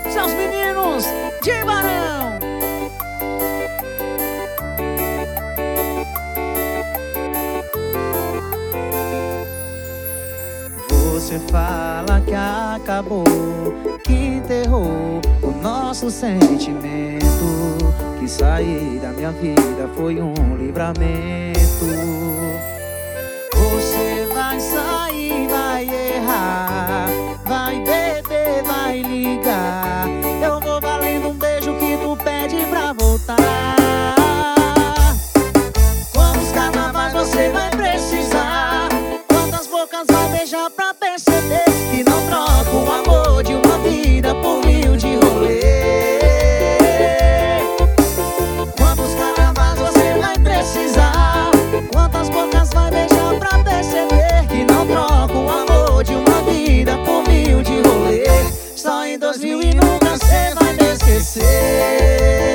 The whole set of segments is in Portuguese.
São os meninos de Barão. Você fala que acabou, que enterrou o nosso sentimento, que sair da minha vida foi um livramento. Você vai sair, vai errar, vai beber, vai ligar. Eu vou valendo um beijo que tu pede pra voltar. Quantos carnavais você vai precisar? Quantas bocas vai beijar pra perceber que não troca o amor de uma vida por mil de rolê? Quantos carnavais você vai precisar? Quantas bocas vai beijar pra perceber que não troca o amor de uma vida por mil de rolê? Só em 2000 e nunca cê vai me esquecer.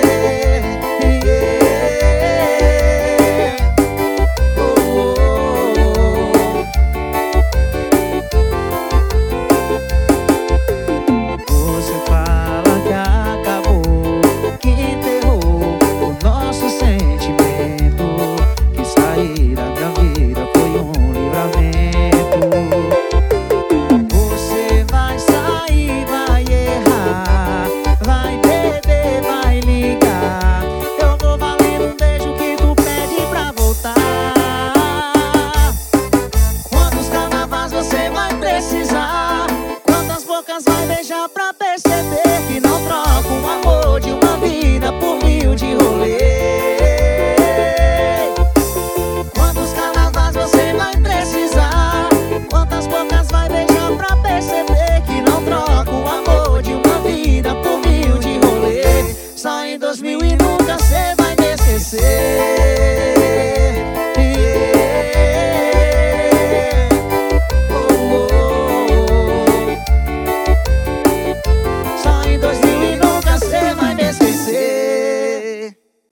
Vai beijar pra perceber que não troca o amor de uma vida por mil de rolê. Quantos carnavais você vai precisar? Quantas bocas vai beijar pra perceber que não troca o amor de uma vida por mil de rolê? Só em 2000 e nunca cê vai me esquecer.